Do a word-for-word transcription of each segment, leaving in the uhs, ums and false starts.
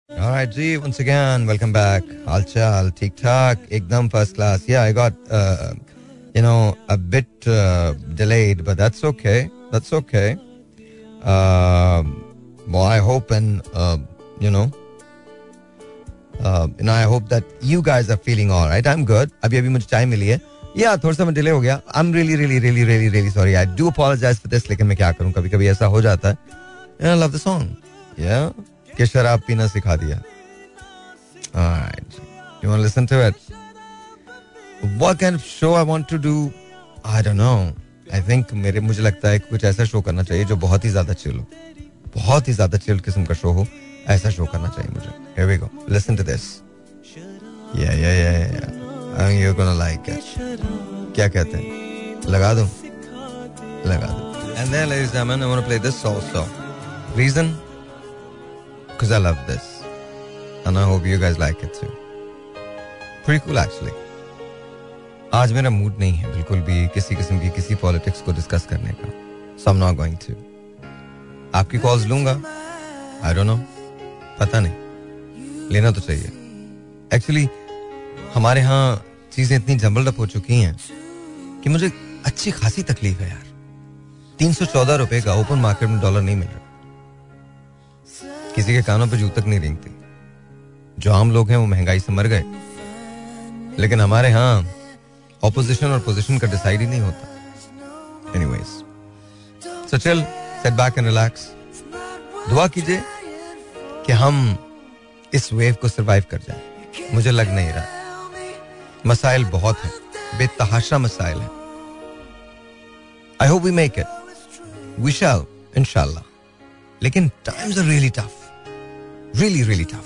Alright, G, once again, welcome back. Haal chal, theek thaak, ekdam first class. Yeah, I got, uh, you know, a bit uh, delayed, but that's okay. That's okay. Uh, well, I hope and, uh, you know, uh, you know, I hope that you guys are feeling all right. I'm good. Abhi abhi mujhe time mili hai. Yeah, थोड़ा सा मैं delay हो गया. I'm really, really, really, really, really sorry. I do apologize for this. लेकिन मैं क्या करूँ, कभी कभी ऐसा हो जाता है. And I love the song. Yeah. कि शराब पीना सिखा दिया. Alright. You want to listen to it? What kind of show I want to do? I don't know. I think मेरे मुझे लगता है कि कुछ ऐसा शो करना चाहिए जो बहुत ही ज्यादा चिल हो. बहुत ही ज्यादा चिल किस्म का शो हो. ऐसा शो करना चाहिए मुझे. Here we go. Listen to this. Yeah, yeah, yeah, yeah. I think you're gonna like it. क्या कहते हैं? लगा दूं? लगा दूं. And then, ladies and gentlemen, I want to play this also. Reason? Because I love this. And I hope you guys like it too. Pretty cool actually. आज मेरा mood नहीं है बिल्कुल भी किसी किस्म की किसी पॉलिटिक्स को डिस्कस करने का. So I'm not going to. आपकी कॉल्स लूंगा. I don't know. पता नहीं. लेना तो चाहिए. Actually, हमारे यहाँ चीजें इतनी जम्बल रप हो चुकी हैं कि मुझे अच्छी खासी तकलीफ है यार. तीन सौ चौदह रुपए का ओपन मार्केट में डॉलर नहीं मिल रहा. किसी के कानों पे जू तक नहीं रेंगती. जो आम लोग हैं वो महंगाई से मर गए. लेकिन हमारे यहाँ ऑपोजिशन और पोजीशन का डिसाइड ही नहीं होता. Anyways, so chill, sit back and relax. दुआ कीजिए कि हम इस वेव को सरवाइव कर जाएं. मुझे लग नहीं रहा. मसाइल बहुत हैं, बेतहाशा मसाइल हैं. I hope we make it. We shall, इंशाल्लाह. लेकिन times are really tough. Really, really tough.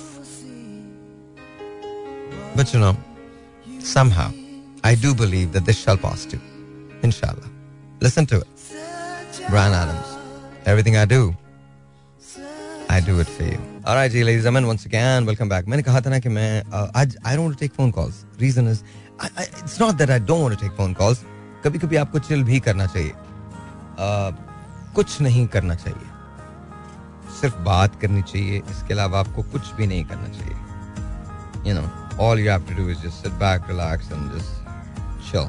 But you know, somehow, I do believe that this shall pass too. Inshallah. Listen to it. Bryan Adams. Everything I do, I do it for you. Alright, ladies and gentlemen, once again, welcome back. मैंने कहा था ना कि मैं, uh, I, I don't want to take phone calls. Reason is, I, I, it's not that I don't want to take phone calls. कभी कभी आपको chill भी करना चाहिए. Uh, कुछ नहीं करना चाहिए. सिर्फ बात करनी चाहिए. इसके अलावा आपको कुछ भी नहीं करना चाहिए. You know, all you have to do is just sit back, relax and just chill.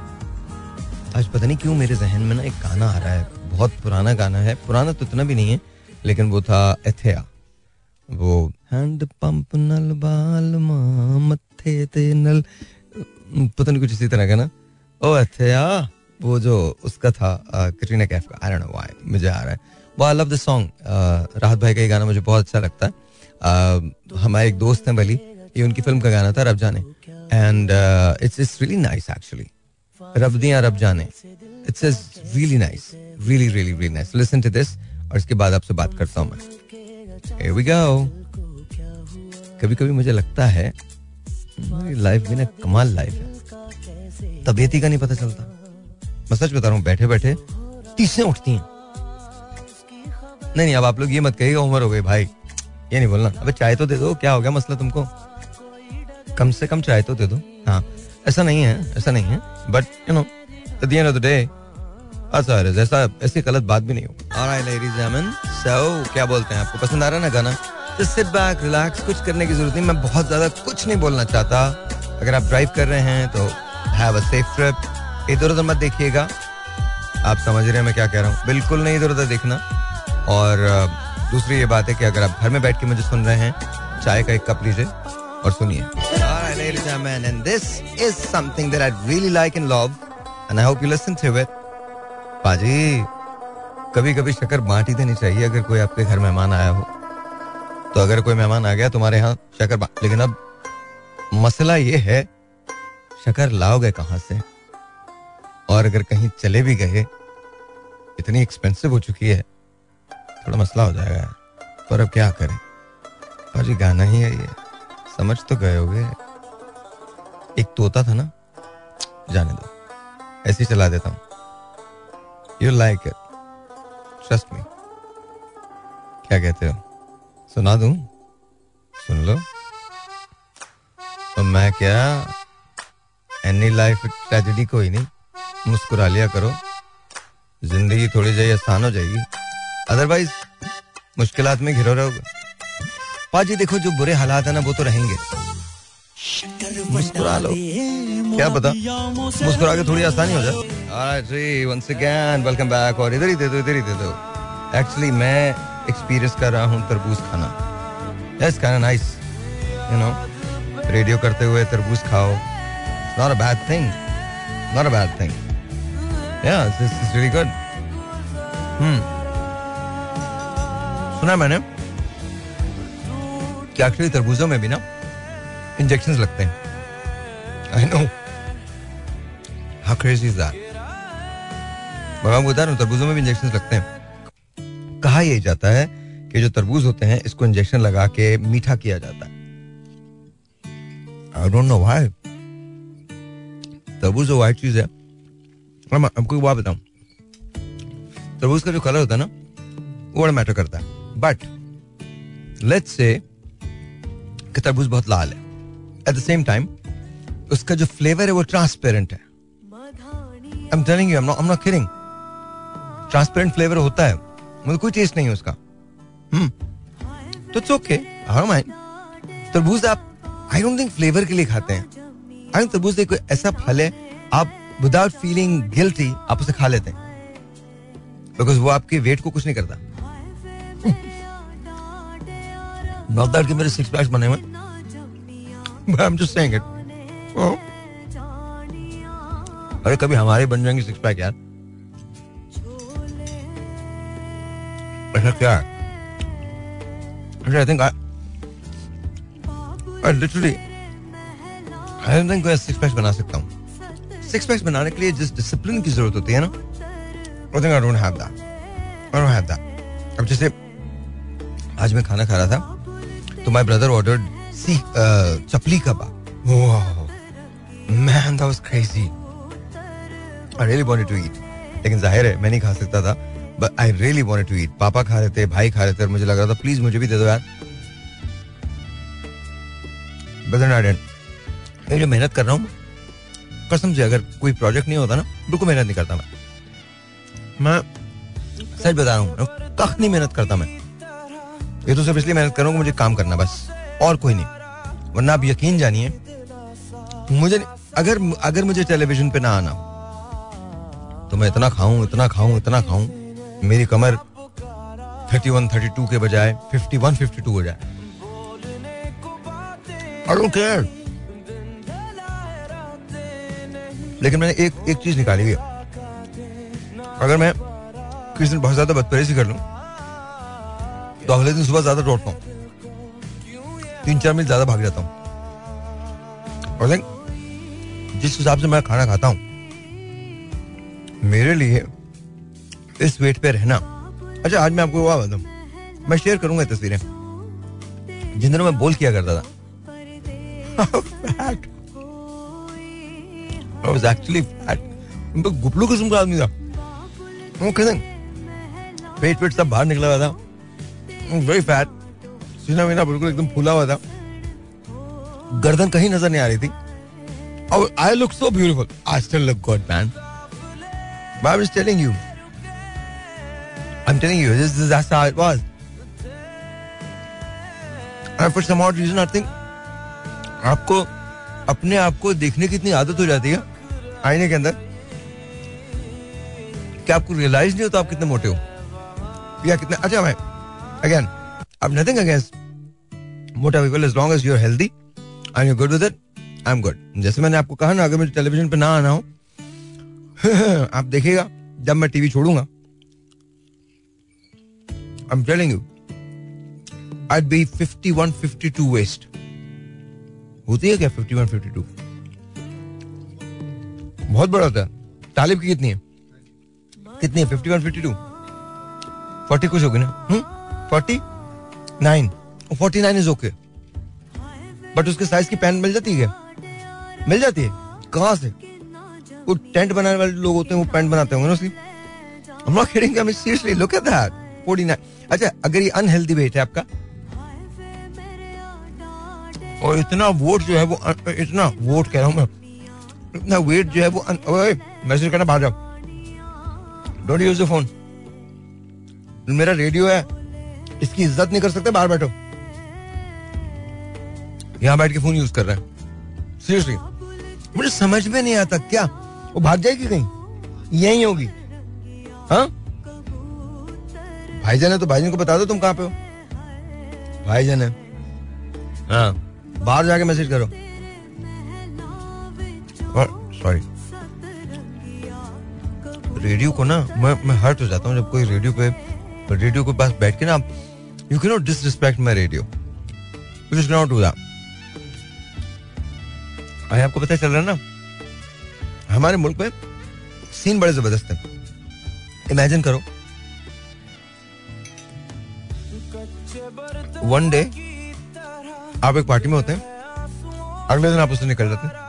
आज पता नहीं क्यों मेरे जहन में ना एक गाना आ रहा है. बहुत पुराना गाना है. पुराना तो इतना भी नहीं है, लेकिन वो था एथिया. वो हैंड पंप नल बाल मां मत्थे ते नल, पता नहीं कुछ इसी तरह का ना. ओ एथिया, वो जो उसका था कैटरीना कैफ का. आई डोंट नो व्हाई मुझे आ रहा है. वो आई लव दिस सॉन्ग. राहत भाई का ये गाना मुझे बहुत अच्छा लगता है. uh, हमारे एक दोस्त हैं वली, ये उनकी फिल्म का गाना था रब जाने. And it's it's really nice actually. रब दियां रब जाने. It's really nice, really really really nice. Listen to this और इसके बाद आपसे बात करता हूँ मैं. Here we go. कभी कभी मुझे लगता है मेरी लाइफ भी ना कमाल लाइफ है. तबीयत ही का नहीं पता चलता. मैं सच बता रहा हूँ, बैठे बैठे तीसें उठती हैं. नहीं नहीं, अब आप लोग ये मत कहिएगा उम्र हो गई भाई, ये नहीं बोलना. अबे चाय तो दे दो. क्या हो गया मसला तुमको? कम से कम चाय तो दे दो. हाँ, ऐसा नहीं है, ऐसा नहीं है. But you know, at the end of the day ऐसा है, ऐसा ऐसी गलत बात भी नहीं हो. Alright ladies and gentleman, so क्या बोलते हैं, आपको पसंद आ रहा है ना गाना? Just sit back, relax. कुछ करने की जरूरत नहीं. मैं बहुत ज्यादा कुछ नहीं बोलना चाहता. अगर आप ड्राइव कर रहे हैं तो हैव अ सेफ ट्रिप. इधर उधर मत देखिएगा. आप समझ रहे हैं मैं क्या कह रहा हूँ? बिल्कुल नहीं इधर उधर देखना. और दूसरी ये बात है कि अगर आप घर में बैठ के मुझे सुन रहे हैं, चाय का एक कप लीजिए और सुनिए. Alright, ladies and gentlemen, and this is something that I really like and love, and I hope you listen to it. पाजी, कभी कभी शक्कर बांट ही देनी चाहिए अगर कोई आपके घर मेहमान आया हो. तो अगर कोई मेहमान आ गया तुम्हारे यहाँ, शक्कर बांट. लेकिन अब मसला ये है, शक्कर लाओगे कहाँ से? और अगर कहीं चले भी गए, इतनी एक्सपेंसिव हो चुकी है, थोड़ा मसला हो जाएगा. पर अब क्या करें भाजी, गाना ही है ये. समझ तो गए होगे. एक तोता था ना, जाने दो, ऐसे ही चला देता हूं. You like it, trust me. क्या कहते हो, सुना दूं? सुन लो. तो मैं क्या, एनी लाइफ ट्रेजेडी कोई नहीं. मुस्कुरा लिया करो, जिंदगी थोड़ी सी आसान हो जाएगी. अदरवाइज मुश्किलात में घिरो रहोगे. पाजी देखो जो बुरे हालात है ना वो तो रहेंगे, मुस्कुरा लो, क्या पता मुस्कुरा के थोड़ी आसानी हो जाए. Alright जी, once again welcome back. और इधर ही दे दो, इधर ही दे दो. Actually मैं एक्सपीरियंस कर रहा हूँ तरबूज खाना. That's kind of nice, you know. Radio करते हुए तरबूज खाओ. It's not a bad thing. Not a bad thing. Yeah, this is really good. Hmm. सुना मैंने कि एक्चुअली तरबूजों में भी ना इंजेक्शंस लगते हैं. I know. How crazy is that? मैं बता रहा हूँ तरबूजों में भी इंजेक्शंस लगते हैं. कहा यह जाता है कि जो तरबूज होते हैं इसको इंजेक्शन लगा के मीठा किया जाता है. I don't know why. तरबूज जो व्हाइट चीज है, मैं आपको एक बात बताऊं, तरबूज का जो कलर होता है ना वो बड़ा मैटर करता है. बट लेट्स से कि तरबूज बहुत लाल है, एट द सेम टाइम उसका जो फ्लेवर है वो ट्रांसपेरेंट है. I'm telling you, I'm not, I'm not kidding. Transparent flavour होता है, मुझे कोई टेस्ट नहीं है उसका. हम्म तो it's okay, I don't mind. तरबूज आप आई डोंट थिंक फ्लेवर के लिए खाते हैं. आई थिंक तरबूज एक ऐसा फल है आप विदाउट फीलिंग गिल्टी आप उसे खा लेते हैं, बिकॉज वो आपके वेट को कुछ नहीं करता. नॉट दैट कि मेरे सिक्स पैक्स बने हुए, but I am just saying it. अरे कभी हमारे बन जाएंगे सिक्स पैक यार. ऐसा क्या है? I think I, I literally, I don't think मैं सिक्स पैक्स बना सकता हूँ. सिक्स पैक्स बनाने के लिए जिस डिसिप्लिन की जरूरत होती है ना, I think I don't have that. I don't have that. अब जैसे आज मैं खाना खा रहा था तो my brother ordered C chapli kebab. Wow, man, that was crazy. I really wanted to eat. लेकिन जाहिर है मैं नहीं खा सकता था. But I really wanted to eat. पापा खा रहे थे, भाई खा रहे थे, और मुझे लग रहा था प्लीज मुझे भी दे दो यार. But then I didn't. मैं जो मेहनत कर रहा हूँ कसम से, अगर कोई प्रोजेक्ट नहीं होता ना बिल्कुल मेहनत नहीं करता मैं. मैं सच बता रहा हूँ, कख नहीं मेहनत करता मैं. ये तो सिर्फ इसलिए मेहनत कर रहा हूँ कि मुझे काम करना बस, और कोई नहीं. वरना आप यकीन जानिए मुझे अगर अगर मुझे टेलीविजन पे ना आना तो मैं इतना खाऊं इतना खाऊं इतना खाऊं मेरी कमर थर्टी वन थर्टी टू के बजाय फिफ्टी वन फिफ्टी टू हो जाए. I don't care. लेकिन मैंने एक एक चीज निकाली है, अगर मैं किसी दिन बहुत ज्यादा बदतमीजी कर लूं तो अगले दिन सुबह ज्यादा दौड़ता हूं, तीन चार मील ज्यादा भाग जाता हूं. और जिस हिसाब से मैं खाना खाता हूं, मेरे लिए इस वेट पे रहना. अच्छा आज मैं आपको बात बताऊं, मैं शेयर करूंगा तस्वीरें जिन दिनों मैं बोल किया करता था. fat. I was actually fat. मैं गुपलू किस्म का आदमी था. Okay, पेट पेट सब बाहर निकला हुआ था. Very fat. सीना वीना बिल्कुल एकदम फूला हुआ था. गर्दन कहीं नजर नहीं आ रही थी. Oh, I look so beautiful. I still look good, man. But I'm just telling you. I'm telling you, this is that's how it was. And for some odd reason, I think आपको अपने आप को देखने की इतनी आदत हो जाती है आईने के अंदर कि आपको रियलाइज नहीं होता आप कितने मोटे हो या कितने. अच्छा मैं again I have nothing against मोटा people as long as you're healthy and you're good with it, I'm good. जैसे मैंने आपको कहा ना, अगर मुझे टेलीविजन पे ना आना हो आप देखिएगा जब मैं टीवी छोड़ूंगा, I'm telling you, I'd be fifty-one fifty-two waist. होती है क्या fifty-one fifty-two? बहुत बड़ा होता है. तालिब की कितनी है? कितनी है? fifty-one fifty-two? forty कुछ होगी ना? Hmm forty-nine. forty-nine is okay. But उसके साइज की पैंट मिल जाती है क्या? मिल जाती है. कहां से? वो टेंट बनाने वाले लोग होते हैं वो पैंट बनाते होंगे ना उसकी. I'm not kidding. I mean seriously, look at that. forty-nine. अच्छा अगर ये अनहेल्दी वेट है आपका और इतना वोट जो है वो इतना वोट कह रहा हूं मैं इतना वेट जो है वो मैसेज करना बाहर जाओ. Don't use the phone. मेरा रेडियो है, इसकी इज्जत नहीं कर सकते, बाहर बैठो. यहाँ बैठ के फोन यूज कर रहा है. सीरियसली मुझे समझ में नहीं आता, क्या वो भाग जाएगी कहीं, यही होगी? हाँ भाईजान है तो भाईजान को बता दो तुम कहाँ पे हो. भाईजान है, हाँ बाहर जाके मैसेज करो. और सॉरी, रेडियो को ना मैं मैं हर्ट हो जाता हूँ जब कोई रेडियो पे रेडियो के पास बैठ के ना, you can not disrespect my radio, you just can not do that. आपको पता चल रहा है ना, हमारे मुल्क में सीन बड़े जबरदस्त है. इमेजिन करो वन डे आप एक पार्टी में होते हैं, अगले दिन आप उससे निकल जाते हैं.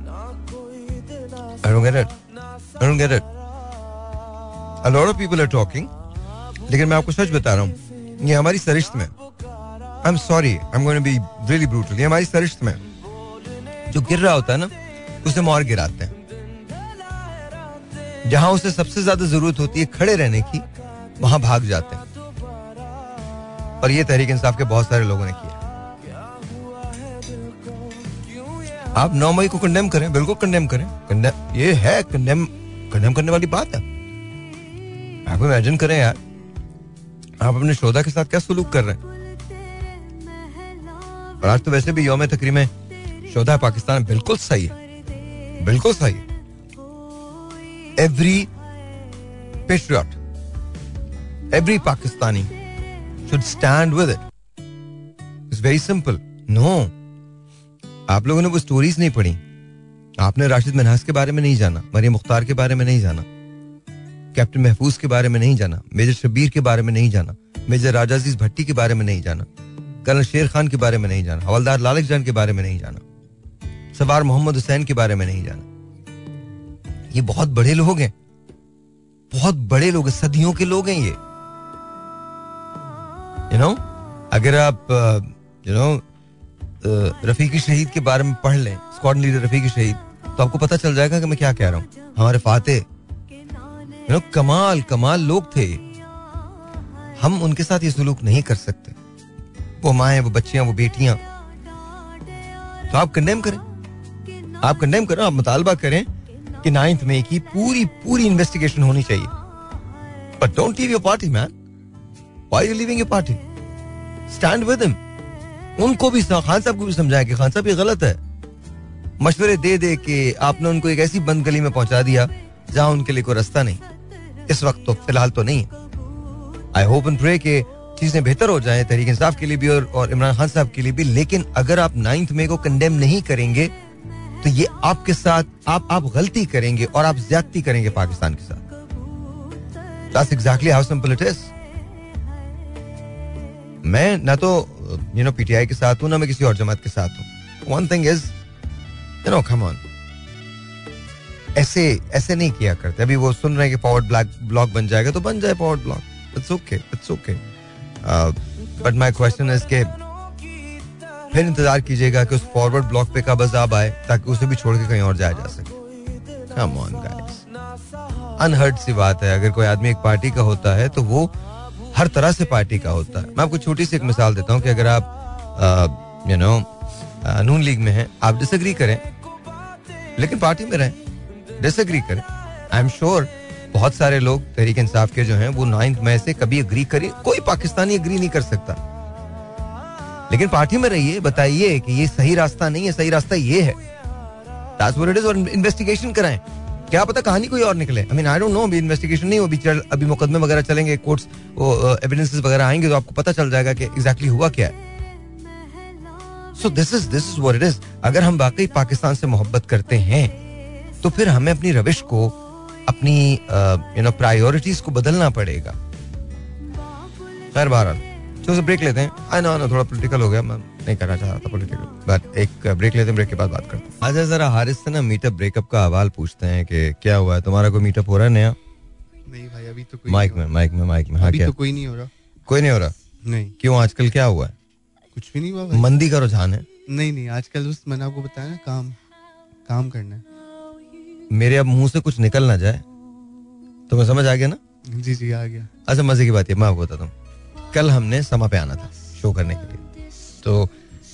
I don't get it. I don't get it. A lot of people are talking, लेकिन मैं आपको सच बता रहा हूँ, ये हमारी सरिश्त में, I'm sorry, I'm going to be really brutal, ये हमारी सरिश्त में जो गिर रहा होता है ना, उसे मोर गिराते हैं. जहां उसे सबसे ज्यादा जरूरत होती है खड़े रहने की, वहां भाग जाते हैं. और ये तहरीक इंसाफ के बहुत सारे लोगों ने किया. आप नौ मई को कंडेम करें, बिल्कुल कंडेम करें. कंडेम ये है, कंडेम कंडेम करने वाली बात है. आप इमेजिन करें यार, आप अपने शोधा के साथ क्या सलूक कर रहे हैं. और आज तो वैसे भी यौम तकरीम में शोधा पाकिस्तान बिल्कुल सही है, बिल्कुल सही है. Every patriot, every Pakistani should stand with it. It's very simple. No, आप लोगों ने वो स्टोरीज नहीं पढ़ी. आपने राशिद मिन्हास के बारे में नहीं जाना, मरियम मुख्तार के बारे में नहीं जाना, कैप्टन महफूज के बारे में नहीं जाना, मेजर शब्बीर के बारे में नहीं जाना, मेजर राजा अजीज भट्टी के बारे में नहीं जाना, कर्नल शेर खान के बारे में नहीं जाना, हवलदार लालक जान के बारे में नहीं जाना, सवार मोहम्मद हुसैन के बारे में नहीं जाना. ये बहुत बड़े लोग हैं, बहुत बड़े लोग हैं, सदियों के लोग हैं ये. यू नो, अगर आप यू नो रफीकी शहीद के बारे में पढ़ लें, स्क्वाड लीडर रफीकी शहीद, तो आपको पता चल जाएगा कि मैं क्या कह रहा हूँ. हमारे फाते यू नो कमाल कमाल लोग थे. हम उनके साथ ये सलूक नहीं कर सकते. वो माएं, वो बच्चियां, वो बेटियां. तो आप कंडेम करें, आप कंडेम करें, आप मुतालबा करें कि नाइन्थ मई की पूरी पूरी इन्वेस्टिगेशन होनी चाहिए. But don't leave your party man. Why are you leaving your party? Stand with him. उनको भी, खान साहब को भी समझाया कि खान साहब ये गलत है. मशवरे दे दे के आपने उनको एक ऐसी बंद गली में पहुंचा दिया जहां उनके लिए कोई रास्ता नहीं. इस वक्त तो फिलहाल तो नहीं है. आई होप एंड प्रे कि चीजें बेहतर हो जाएं तहरीक इंसाफ के लिए भी और, और इमरान खान साहब के लिए भी. लेकिन अगर आप नाइन्थ मई को कंडेम नहीं करेंगे तो ये आपके साथ आप आप गलती करेंगे और आप ज्यादती करेंगे पाकिस्तान के साथ. That's exactly how simple it is. मैं ना तो यू नो पीटीआई के साथ हूं, ना मैं किसी और जमात के साथ हूं. One thing is, you know come on, ऐसे ऐसे नहीं किया करते. अभी वो सुन रहे हैं कि फॉरवर्ड ब्लॉक ब्लॉक बन जाएगा तो बन जाए forward block. It's okay, it's okay. But my question is के फिर इंतजार कीजिएगा कि उस फॉरवर्ड ब्लॉक पे कब अज़ाब आए ताकि उसे भी छोड़ के कहीं और जाया जा सके. कम ऑन गाइस, अनहर्ड सी बात है. अगर कोई आदमी एक पार्टी का होता है तो वो हर तरह से पार्टी का होता है. मैं आपको छोटी सी एक मिसाल देता हूँ कि अगर आप यू नो नून लीग में हैं, आप डिसएग्री करें लेकिन पार्टी में रहें. डिसएग्री करें, आई एम श्योर बहुत सारे लोग तहरीक इंसाफ के जो हैं वो नाइन्थ मई से कभी एग्री करें. कोई पाकिस्तानी एग्री नहीं कर सकता, लेकिन पार्टी में रहिए, बताइए कि ये सही रास्ता नहीं है, सही रास्ता ये है. That's what it is. और इन्वेस्टिगेशन कराएं. क्या पता कहानी कोई और निकले. I mean I don't know, अभी इन्वेस्टिगेशन नहीं हो, अभी चल अभी मुकदमे वगैरह चलेंगे, कोर्ट्स वो एविडेंसेस वगैरह आएंगे तो आपको पता चल जाएगा कि एग्जैक्टली हुआ क्या है. So this is this is what it is. अगर हम वाकई पाकिस्तान से मोहब्बत करते हैं तो फिर हमें अपनी रविश को, अपनी यू नो प्रायोरिटीज को बदलना पड़ेगा. खैर बहरहाल चलो ब्रेक लेते हैं. आई नो थोड़ा पॉलिटिकल हो गया, मैं नहीं करना चाह रहा था पॉलिटिकल, बट एक ब्रेक लेते हैं, ब्रेक के बाद बात करते हैं. आज जरा हारिस से ना मीटअप ब्रेकअप का हवाल पूछते हैं कि क्या हुआ है. तुम्हारा कोई मीटअप हो रहा है नया? नहीं भाई, अभी तो कोई माइक में माइक में माइक में हाँ, अभी क्या तो कोई नहीं हो रहा. कोई नहीं हो रहा? नहीं. क्यों, आजकल क्या हुआ है? कुछ भी नहीं हुआ भाई. मंदी का रुझान है? नहीं नहीं, आजकल उस मैंने आपको बताया ना, काम काम करना है. मेरे अब मुंह से कुछ निकल ना जाए. तुम्हें समझ आ गया ना? जी जी आ गया. अच्छा मजे की बात है, मैं आपको बताता हूँ. कल हमने समा पे आना था शो करने के लिए, तो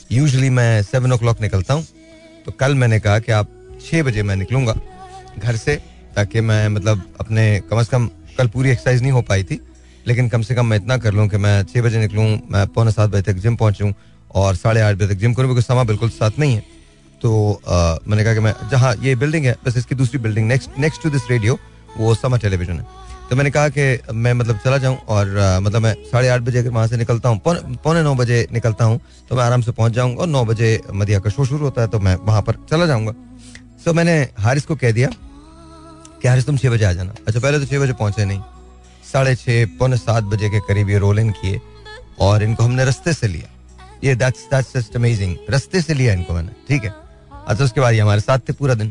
यूजुअली मैं सेवन ओ क्लॉक निकलता हूँ, तो कल मैंने कहा कि आप छः बजे मैं निकलूंगा घर से, ताकि मैं मतलब अपने कम से कम, कल पूरी एक्सरसाइज नहीं हो पाई थी, लेकिन कम से कम मैं इतना कर लूँ कि मैं छः बजे निकलूँ, मैं पौने सात बजे तक जिम पहुँचूँ और साढ़े आठ बजे तक जिम करूँ, बिकॉज समा बिल्कुल साथ नहीं है. तो आ, मैंने कहा कि मैं जहाँ ये बिल्डिंग है, बस इसकी दूसरी building next next to this radio, वो समा टेलीविजन है. तो मैंने कहा कि मैं मतलब चला जाऊँ और आ, मतलब मैं साढ़े आठ बजे अगर वहाँ से निकलता हूँ, पौने पौने नौ बजे निकलता हूँ, तो मैं आराम से पहुँच जाऊँगा और नौ बजे मदिया का शो शुरू होता है, तो मैं वहाँ पर चला जाऊँगा. सो मैंने हारिस को कह दिया कि हारिस तुम छः बजे आ जाना. अच्छा, पहले तो छः बजे पहुँचे नहीं, साढ़े छः पौने सात बजे के करीब ये रोल इन किए और इनको हमने रास्ते से लिया. ये दैट्स दैट्स जस्ट अमेजिंग, रास्ते से लिया इनको मैंने, ठीक है. अच्छा, उसके बाद ये हमारे साथ थे पूरा दिन.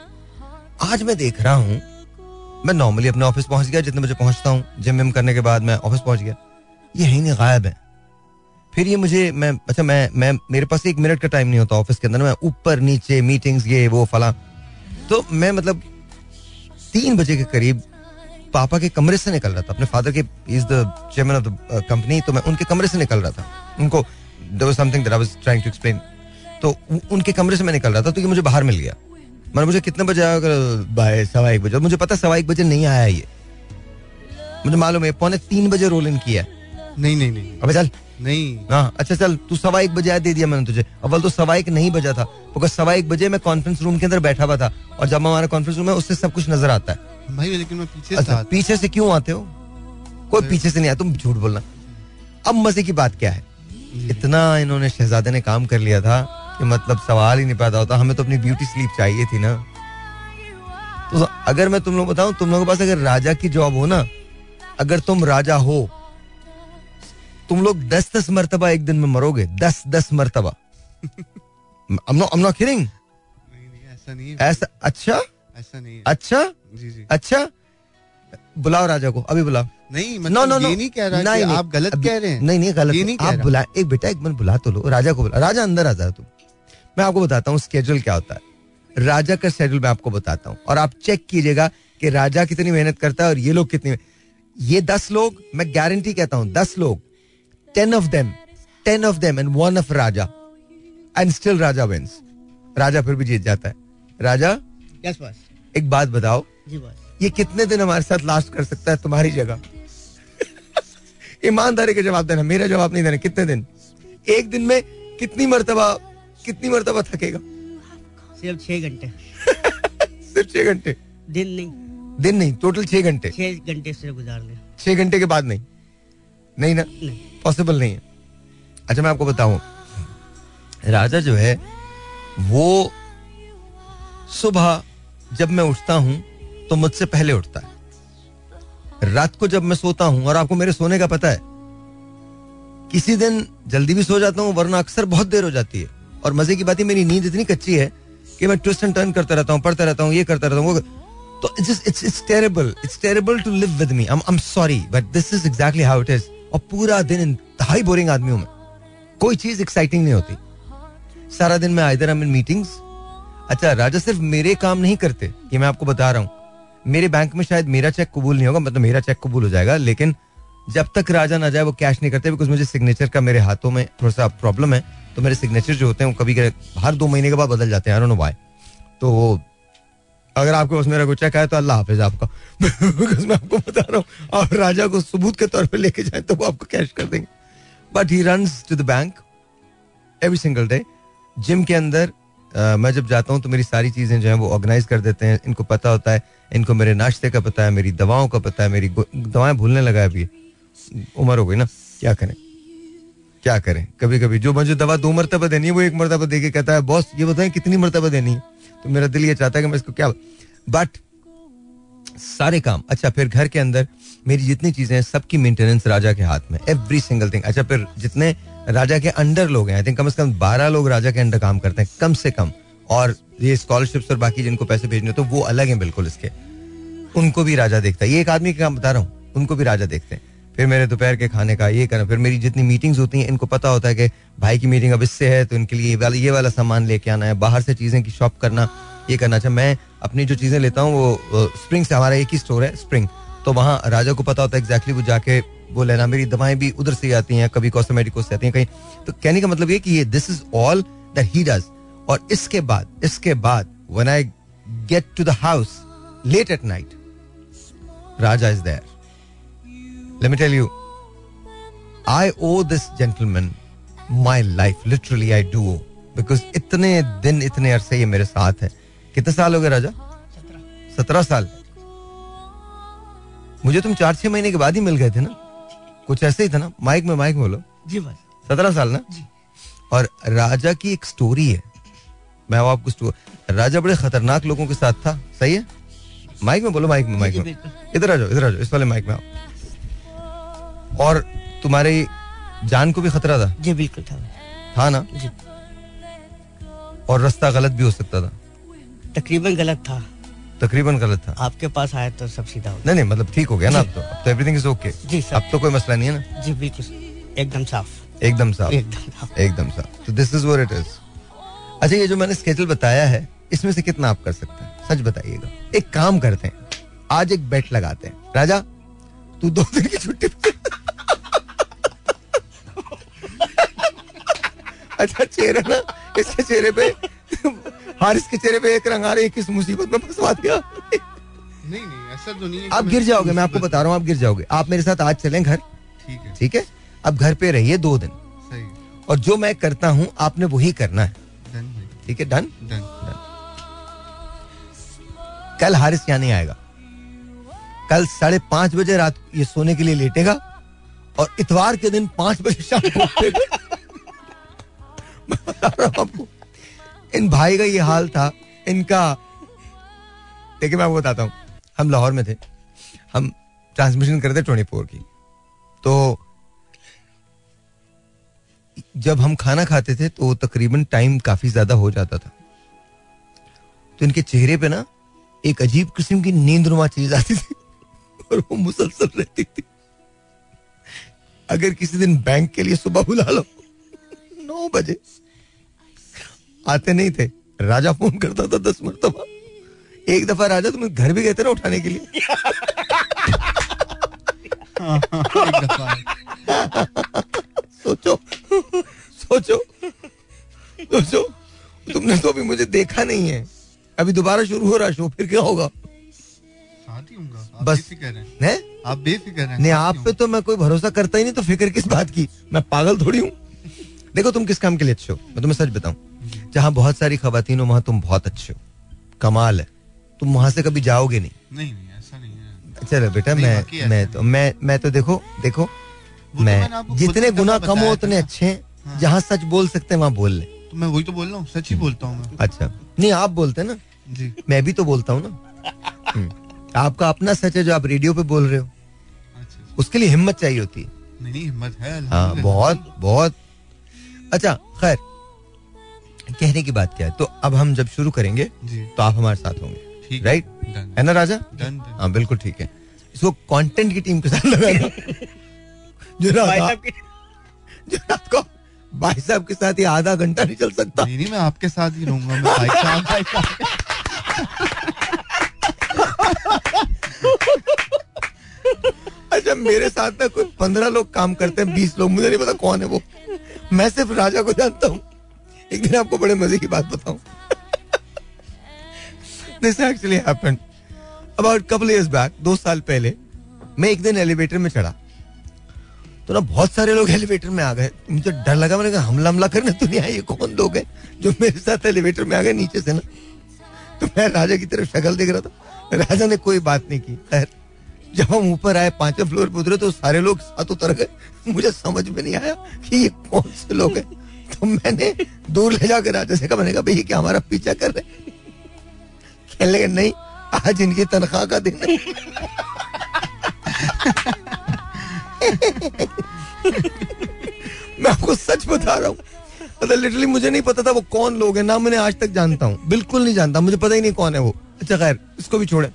आज मैं देख रहा हूँ, मैं नॉर्मली अपने ऑफिस पहुंच गया, जितने बजे पहुंचता हूँ, जिम विम करने के बाद मैं ऑफिस पहुंच गया, ये है ही नहीं, गायब है. फिर ये मुझे मैं अच्छा मैं मैं मेरे पास एक मिनट का टाइम नहीं होता ऑफिस के अंदर, मैं ऊपर नीचे मीटिंग्स ये वो फला. तो मैं मतलब तीन बजे के करीब पापा के कमरे से निकल रहा था, अपने फादर के, is the chairman of the company, तो मैं उनके कमरे से निकल रहा था. उनको there was something that I was trying to explain, तो उनके कमरे से मैं निकल रहा था, तो ये मुझे बाहर मिल गया. मैंने मुझे कितने बजे आया, बाय सवा एक बजे. मुझे पता सवा एक बजे नहीं आया, ये मुझे मालूम है, पौने तीन बजे रोल इन किया. नहीं नहीं नहीं अबे चल नहीं, हाँ अच्छा चल, तू सवा एक बजे आया, दे दिया मैंने तुझे. अव्वल तो सवा एक नहीं बजा था, क्योंकि सवा एक बजे मैं कॉन्फ्रेंस रूम के अंदर बैठा हुआ था, और जब हमारा कॉन्फ्रेंस रूम है उससे सब कुछ नजर आता है भाई, लेकिन मैं पीछे अच्छा, था. पीछे से क्यों आते हो? कोई पीछे से नहीं आया, तुम झूठ बोलना. अब मजे की बात क्या है, इतना इन्होंने शहजादे ने काम कर लिया था कि मतलब सवाल ही नहीं पैदा होता. हमें तो अपनी ब्यूटी स्लीप चाहिए थी ना. तो अगर मैं तुम लोग बताऊं, तुम लोगों के पास अगर राजा की जॉब हो ना, अगर तुम राजा हो, तुम लोग दस दस मरतबा एक दिन में मरोगे, दस दस मरतबा. I'm not, I'm not kidding. नहीं नहीं ऐसा नहीं है. ऐसा अच्छा ऐसा नहीं है. अच्छा जी जी. अच्छा, बुलाओ राजा को, अभी बुलाओ. नहीं नो नो नो, ये नहीं कह रहा कि आप गलत कह रहे हैं. नहीं नहीं गलत ये नहीं कह आप रहा. बुला, एक बेटा एक मिनट बुला तो लो, राजा को बुला. राजा अंदर आ जा तू. मैं आपको बताता हूँ स्केड्यूल क्या होता है. राजा का शेड्यूल मैं आपको बताता हूँ, और आप चेक कीजिएगा कि राजा कितनी मेहनत करता है और ये लोग कितनी. ये दस लोग, मैं गारंटी कहता हूँ, दस लोग, ten of them ten of them and one of Raja, and still Raja wins. Raja फिर भी जीत जाता है. Raja yes boss. एक बात बताओ, जी बॉस. ये कितने दिन हमारे साथ लास्ट कर सकता है तुम्हारी जगह? ईमानदारी के जवाब देना, मेरा जवाब नहीं देना. कितने दिन? एक दिन में कितनी मर्तबा कितनी मर्तबा थकेगा? सिर्फ छह घंटे. सिर्फ छह घंटे? दिन नहीं, दिन नहीं, टोटल छह घंटे. छह घंटे से गुजारने. छह घंटे के बाद नहीं, नहीं ना, पॉसिबल नहीं है. अच्छा मैं आपको बताऊं, राजा जो है वो सुबह जब मैं उठता हूं तो मुझसे पहले उठता है. रात को जब मैं सोता हूं, और आपको मेरे सोने का पता है, किसी दिन जल्दी भी सो जाता हूं, वरना अक्सर बहुत देर हो जाती है. और मजे की बात है, मेरी नींद इतनी कच्ची है कि मैं ट्विस्ट एंड टर्न करता रहता हूं, पढ़ता रहता हूं, ये करता रहता हूं. तो it's it's it's terrible it's terrible to live with me. I am sorry but this is exactly how it is. और पूरा दिन इंतहाई बोरिंग आदमी हूं मैं, कोई चीज एक्साइटिंग नहीं होती. सारा दिन मैं either I am in meetings. अच्छा, राजा सिर्फ मेरे काम नहीं करते, ये मैं आपको बता रहा हूँ. मेरे बैंक में शायद मेरा चेक कबूल नहीं होगा, मतलब मेरा चेक कबूल हो जाएगा, लेकिन जब तक राजा ना जाए वो कैश नहीं करते, बिकॉज मुझे सिग्नेचर का मेरे हाथों में थोड़ा सा प्रॉब्लम है. तो मेरे सिग्नेचर जो होते हैं वो कभी हर दो महीने के बाद बदल जाते हैं. I don't know why. तो अगर आपके पास मेरा कोई चेक आया तो अल्लाह हाफिज आपका. बिकॉज मैं आपको बता रहा हूँ, आप राजा को सबूत के तौर पर लेके जाए तो वो आपको कैश कर देंगे. But he runs to the bank every single day. Gym के अंदर Uh, मैं जब जाता हूँ तो मेरी सारी चीजें जो हैं वो ऑर्गेनाइज कर देते हैं. इनको पता होता है, इनको मेरे नाश्ते का पता है, मेरी दवाओं का पता है. मेरी दवाएं भूलने लगा है अभी, उम्र हो गई ना, क्या करें क्या करें. कभी कभी जो मुझे दवा दो मरतबा देनी है वो एक मरतबा दे के कहता है बॉस ये बताएं कितनी मरतबा देनी है. तो मेरा दिल ये चाहता है कि मैं इसको क्या, बट सारे काम. अच्छा, फिर घर के अंदर मेरी जितनी चीजें हैं सबकी मेंटेनेंस राजा के हाथ में, एवरी सिंगल थिंग. अच्छा, फिर जितने राजा के अंडर लोग हैं, आई थिंक कम से कम बारह लोग राजा के अंडर काम करते हैं कम से कम. और ये स्कॉलरशिप्स और बाकी जिनको पैसे भेजने तो वो अलग हैं बिल्कुल इसके, उनको भी राजा देखता है. ये एक आदमी का काम बता रहा हूँ, उनको भी राजा देखते हैं. फिर मेरे दोपहर के खाने का ये करना, फिर मेरी जितनी मीटिंग्स होती हैं इनको पता होता है कि भाई की मीटिंग अब इससे है तो इनके लिए ये वाला ये वाला सामान लेके आना है, बाहर से चीजें की शॉप करना, ये करना. अच्छा, मैं अपनी जो चीजें लेता हूँ वो स्प्रिंग से, हमारा एक ही स्टोर है स्प्रिंग, तो वहाँ राजा को पता होता है एग्जैक्टली वो जाके वो लेना, मेरी दवाएं भी उधर से आती हैं, कभी कॉस्मेटिको से आती हैं कहीं. तो कहने का मतलब ये कि ये this is all that he does. और इसके बाद इसके बाद when I get to the house late at night, Raja is there. Let me tell you, I owe this gentleman my life, literally I do owe, because इतने दिन इतने अरसे ये मेरे साथ है. कितने साल हो गए राजा? सत्रह साल. मुझे तुम चार छह महीने के बाद ही मिल गए थे ना, कुछ ऐसे ही था ना. माइक में माइक में बोलो जी बस. सत्रह साल ना जी. और राजा की एक स्टोरी है, मैं वो आपको स्टोरी. राजा बड़े खतरनाक लोगों के साथ था, सही है? माइक में बोलो, माइक में माइक में. इधर आ जाओ, इधर आ जाओ, इस वाले माइक में आओ. और तुम्हारी जान को भी खतरा था? जी बिल्कुल था. था ना जी. और रास्ता गलत भी हो सकता था? तकरीबन गलत था. तकरीबन गलत था. आपके पास आया तो सब सीधा हो. नहीं नहीं, मतलब ठीक हो गया ना अब तो? अब तो एवरीथिंग इज ओके. जी सर. अब तो कोई मसला नहीं है ना? जी बिल्कुल, एकदम साफ. एकदम साफ. एकदम साफ. एकदम साफ. तो this is what it is. अच्छा, ये जो मैंने स्केड्यूल बताया है, इसमें से कितना आप कर सकते हैं? सच बताइएगा. एक काम करते हैं, आज एक बेट लगाते हैं. राजा, तू दो दिन की छुट्टी पे. अच्छा, चेहरा ना, इसके चेहरे पे, हारिस के चेहरे पे एक रंग आ रही है, किस मुसीबत में फंसवा दिया. नहीं नहीं, ऐसा तो नहीं है. आप गिर जाओगे, मैं आपको बता रहा हूँ, आप गिर जाओगे. आप मेरे साथ आज चलें घर. ठीक है. ठीक है, अब घर पे रहिए दो दिन. सही. और जो मैं करता हूँ आपने वही करना है. डन भाई. ठीक है, डन. डन. कल हारिस यहाँ नहीं आएगा. कल साढ़े पांच बजे रात ये सोने के लिए लेटेगा और इतवार के दिन पांच बजे शाम को उठेगा. मैं बता रहा हूं आपको, इन भाई का ये हाल था इनका. देखिए मैं आपको बताता हूँ, हम लाहौर में थे, हम ट्रांसमिशन करते ट्वेंटी फोर की. तो जब हम खाना खाते थे तो तकरीबन टाइम काफी ज्यादा हो जाता था. तो इनके चेहरे पे ना एक अजीब किस्म की नींदनुमा चीज आती थी और वो मुसलसल रहती थी. अगर किसी दिन बैंक के लिए सुबह बुला लो नौ बजे, आते नहीं थे. राजा फोन करता था दस मरतबा. एक दफा राजा तुम घर भी गए थे ना उठाने के लिए. एक दफा. सोचो सोचो सोचो, तुमने तो अभी मुझे देखा नहीं है, अभी दोबारा शुरू हो रहा शो, फिर क्या होगा? साथ ही होऊंगा. आप बस. बेफिक्र हैं. हैं? आप बेफिक्र हैं. नहीं, आप पे तो मैं कोई भरोसा करता ही नहीं, तो फिक्र किस बात की? मैं पागल थोड़ी हूँ. देखो तुम किस काम के लिए अच्छे हो, मैं तुम्हें सच बताऊं, जहां बहुत सारी खवातीन हो वहां तुम बहुत अच्छे हो. कमाल है. तुम वहां से कभी जाओगे नहीं. नहीं नहीं, ऐसा नहीं है. चलो बेटा, नहीं, मैं बाकी ऐसा मैं नहीं. तो मैं मैं तो देखो देखो वो तो मैंने मैं आपको खुद जितने एक दफा गुना कम हो बताया उतने था. अच्छे हैं. हाँ. जहां सच बोल सकते हैं वहां बोल ले. तो मैं वही तो बोल रहा हूँ, सच ही बोलता हूँ मैं. अच्छा, नहीं आप बोलते हैं ना, जी. मैं भी तो बोलता हूँ ना. हम्म. आपका अपना सच है जो आप रेडियो पे बोल रहे हो, अच्छा. उसके लिए हिम्मत चाहिए होती है. नहीं नहीं, हिम्मत है. हाँ, अल्हम्दुलिल्लाह. बहुत बहुत. अच्छा खैर, कहने की बात क्या है, तो अब हम जब शुरू करेंगे जी. तो आप हमारे साथ होंगे. ठीक. Right done. है ना राजा? डन. डन. हाँ बिल्कुल ठीक है. इसको कंटेंट की टीम के साथ लगाना. जो भाई रात साहब की- जो रात को भाई साहब के साथ ये आधा घंटा नहीं चल सकता. नहीं नहीं, मैं आपके साथ ही रहूंगा. मैं भाई साहब भाई साहब. अच्छा, मेरे साथ ना कोई पंद्रह लोग काम करते हैं, बीस लोग, मुझे नहीं पता कौन है वो. मैं सिर्फ राजा को जानता हूँ. एक दिन आपको बड़े मजे की बात बताऊं. This actually happened about couple years back. दो साल पहले मैं एक दिन एलिवेटर में चढ़ा तो ना बहुत सारे लोग एलिवेटर में आ गए. मुझे डर लगा, मैंने कहा हमला हमला करने तो नहीं आए, ये कौन लोग हैं जो मेरे साथ एलिवेटर में आ गए नीचे से ना. तो मैं राजा की तरफ शक्ल देख रहा था. राजा ने कोई बात नहीं की. खैर, जब हम ऊपर आए, पांचवें फ्लोर पर उतरे, तो सारे लोग साथ उतर गए. मुझे समझ में नहीं आया कि ये कौन से लोग हैं. तो मैंने दूर ले जाकर राजा से कहा, मैंने कहा भैया क्या हमारा पीछा कर रहे हैं? कहने लगे नहीं, आज इनकी तनख्वाह का दिन है. मैं आपको सच बता रहा हूँ, मतलब लिटरली मुझे नहीं पता था वो कौन लोग हैं, ना मैंने आज तक जानता हूँ, बिल्कुल नहीं जानता, मुझे पता ही नहीं कौन है वो. अच्छा खैर, इसको भी छोड़े.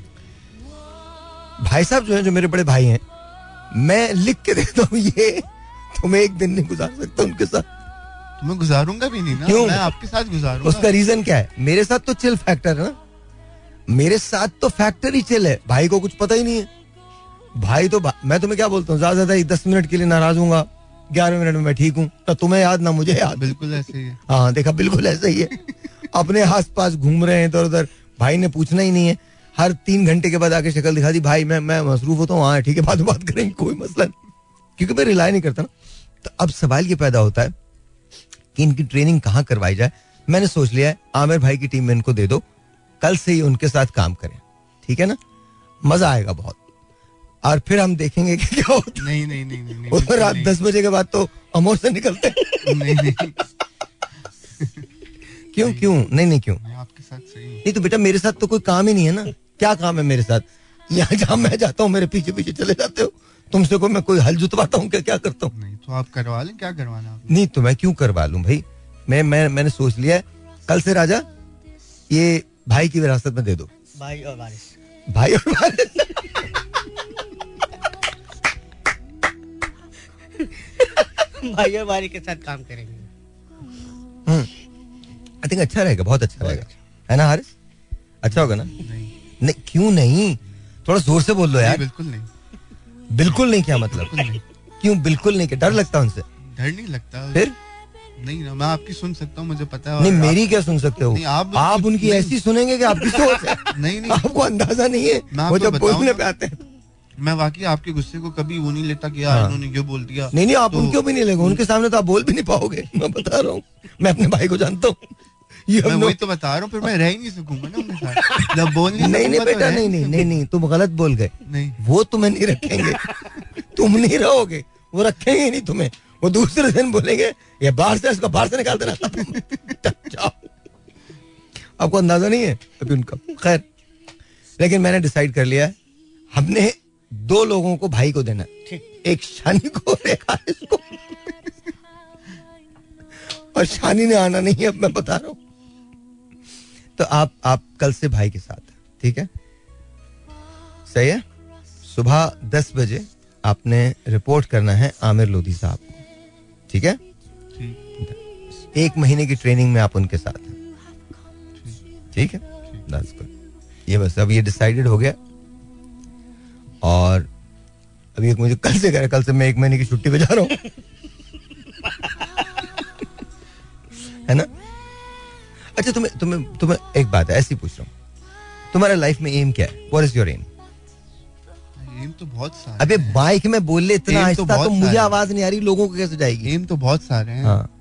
भाई साहब जो हैं, जो मेरे बड़े भाई हैं, मैं लिख के देता हूँ, ये तुम्हें एक दिन नहीं गुजार सकता उनके साथ. तो मैं गुजारूंगा भी नहीं ना. क्यों? मैं आपके साथ गुजारूंगा. उसका रीजन क्या है? मेरे साथ तो चिल फैक्टर है ना. मेरे साथ तो फैक्टर ही चिल है. भाई को कुछ पता ही नहीं है. भाई तो भा, मैं तुम्हें क्या बोलता हूँ, ज्यादा ज्यादा ही दस मिनट के लिए नाराज हूँ, ग्यारह मिनट में मैं ठीक हूँ, तो तुम्हें याद ना मुझे याद. बिल्कुल ऐसे ही है. हाँ देखा, बिल्कुल ऐसा ही है. अपने आस पास घूम रहे हैं इधर उधर, भाई ने पूछना ही नहीं है. हर तीन घंटे के बाद आके शक्ल दिखा दी, भाई मैं मैं मसरूफ होता हूँ, हाँ ठीक है, बाद में बात करेंगे, कोई मसला नहीं, क्योंकि मैं रिलाई नहीं करता ना. तो अब सवाल ये पैदा होता है कि इनकी ट्रेनिंग कहाँ करवाई जाए. मैंने सोच लिया है आमिर भाई की टीम में इनको दे दो, कल से ही उनके साथ काम करें, ठीक है ना, मजा आएगा बहुत. और फिर हम देखेंगे कि क्या होता है. नहीं नहीं नहीं नहीं, नहीं उधर रात दस बजे के बाद तो अमोर से निकलते हैं. नहीं नहीं क्यों क्यों नहीं नहीं क्यों मैं आपके साथ सही हूं. नहीं तो बेटा मेरे साथ तो कोई काम ही नहीं है ना. क्या काम है मेरे साथ? यहाँ जहाँ मैं जाता हूँ मेरे पीछे पीछे चले जाते हो. तुमसे कोई मैं कोई हल जुतवाता हूँ क्या? क्या करता हूँ? नहीं तो आप करवा लें, क्या करवाना आपने? नहीं तो मैं क्यों करवा लूं भाई. मैं मैं मैंने सोच लिया है कल से राजा ये भाई की विरासत में दे दो. भाई और वारिस. भाई और वारिस. भाई और वारिस के साथ काम करेंगे. आई थिंक अच्छा रहेगा, बहुत अच्छा रहेगा, है ना हारिस? अच्छा होगा ना? नहीं नहीं क्यों नहीं, थोड़ा जोर से बोल लो यार. बिल्कुल नहीं. बिल्कुल नहीं क्या मतलब? नहीं. क्यों बिल्कुल नहीं? क्या डर लगता है उनसे? डर नहीं लगता. फिर नहीं ना, मैं आपकी सुन सकता हूँ, मुझे पता है. नहीं मेरी क्या सुन सकते हो? नहीं, आप आप उनकी ऐसी सुनेंगे कि आपकी सोच है. नहीं नहीं, आपको अंदाजा नहीं है वो जब बोलने पे आते हैं. मैं वाकई आपके गुस्से को कभी वो नहीं लेता कि यार इन्होंने ये बोल दिया. नहीं नहीं आप तो, उनको भी नहीं लेगा, उनके सामने तो आप बोल भी नहीं पाओगे. मैं बता रहा हूँ, मैं अपने भाई को जानता हूँ. मैं वही तो बता रहा हूँ, फिर मैं रह ही नहीं सकूंगा ना उनके साथ. जब बोल नहीं नहीं नहीं बेटा, नहीं नहीं नहीं नहीं तुम गलत बोल गए. नहीं वो तुम्हें नहीं रखेंगे. तुम नहीं रहोगे, वो रखेंगे नहीं तुम्हें. वो दूसरे दिन बोलेंगे ये बाहर से, इसको बाहर से निकाल देना. जाओ. आपको अंदाजा नहीं है अभी उनका. खैर, लेकिन मैंने डिसाइड कर लिया है, हमने दो लोगों को भाई को देना है. एक शानी को और एक हारिस को. और शानी ने आना नहीं है, अब मैं बता रहा हूं. तो आप आप कल से भाई के साथ, ठीक है? सही है. सुबह दस बजे आपने रिपोर्ट करना है आमिर लोधी साहब को, ठीक है? एक महीने की ट्रेनिंग में आप उनके साथ हैं, ठीक है? That's good. ये बस अब ये डिसाइडेड हो गया. और अभी एक मुझे कल से कह कल से मैं एक महीने की छुट्टी पे जा रहा हूँ. है ना? अच्छा तुम्हें तुम्हें तुम्हें एक बात है, ऐसी पूछ रहा हूँ, तुम्हारा लाइफ में एम क्या है? What is your aim? Aim तो बहुत सारे. अबे बाइक में बोल ले इतना आहिस्ता, तो, तो मुझे आवाज नहीं आ रही, लोगों को कैसे जाएगी? एम तो बहुत सारे हैं. हाँ.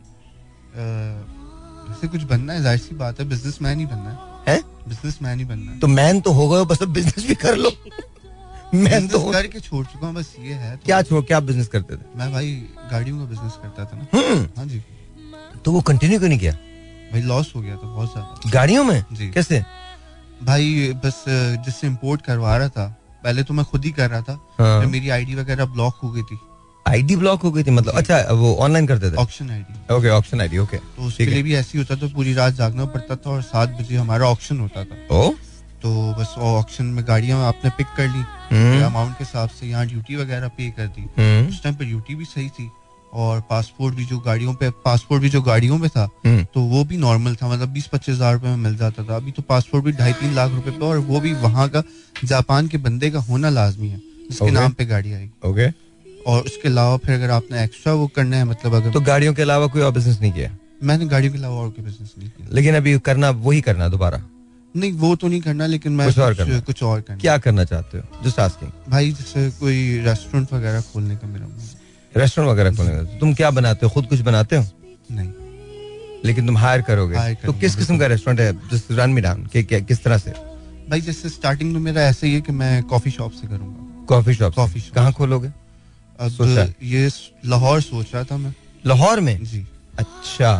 जैसे कुछ बनना है, जाहिर सी बात है, बिजनेसमैन ही बनना है. हैं? बिजनेसमैन ही बनना है. तो मैन तो हो गए, बस अब बिजनेस भी कर लो. मैं तो करके छोड़ चुका हूँ, बस ये है. तो क्या छोड़, क्या बिजनेस करते थे? मैं भाई गाड़ियों का बिजनेस करता था ना. हाँ जी. तो वो कंटिन्यू क्यों नहीं किया? भाई लॉस हो गया था बहुत ज्यादा. गाड़ियों में? जी. कैसे? भाई बस जिससे इंपोर्ट करवा रहा था, पहले तो मैं खुद ही कर रहा था. हाँ. मेरी आईडी वगैरह ब्लॉक हो गई थी. आईडी ब्लॉक हो गई थी मतलब? अच्छा वो ऑनलाइन करते थे? Auction ID. Okay auction ID. Okay. तो उसके लिए भी ऐसे ही होता था, पूरी रात जागना पड़ता था और सात बजे हमारा ऑक्शन होता था. ओ? तो बस ऑक्शन में गाड़ियां आपने पिक कर ली, अमाउंट के हिसाब से यहाँ ड्यूटी वगैरह पे कर दी. उस टाइम पे ड्यूटी भी सही थी और पासपोर्ट भी जो गाड़ियों पे पासपोर्ट भी जो गाड़ियों पे था तो वो भी नॉर्मल था, मतलब बीस पच्चीस हजार रुपए में मिल जाता था. अभी तो पासपोर्ट भी ढाई तीन लाख रुपए पे, और वो भी वहाँ का जापान के बंदे का होना लाजमी है जिसके okay. नाम पे गाड़ी आएगी. Okay okay. और उसके अलावा फिर अगर आपने एक्स्ट्रा वो करना है, मतलब अगर तो गाड़ियों के अलावा कोई और बिजनेस नहीं किया? मैंने गाड़ियों के अलावा और कोई बिजनेस नहीं किया. लेकिन अभी करना वही करना दोबारा? नहीं वो तो नहीं करना, लेकिन मैं कुछ और करना. कुछ और करना. क्या करना चाहते हो? Just asking. भाई जैसे कोई रेस्टोरेंट वगैरह खोलने का मेरा. रेस्टोरेंट वगैरह खोलने का? तुम क्या बनाते हो? खुद कुछ बनाते हो? नहीं. लेकिन तुम हायर करोगे? तो किस किस्म का रेस्टोरेंट है? Just run me down. किस तरह से? भाई जैसे स्टार्टिंग में मेरा ऐसा ही है कि मैं कॉफी शॉप से करूंगा. Coffee shop? कॉफी शॉप कहाँ खोलोगे? अब ये लाहौर सोच रहा था मैं. लाहौर में? जी. अच्छा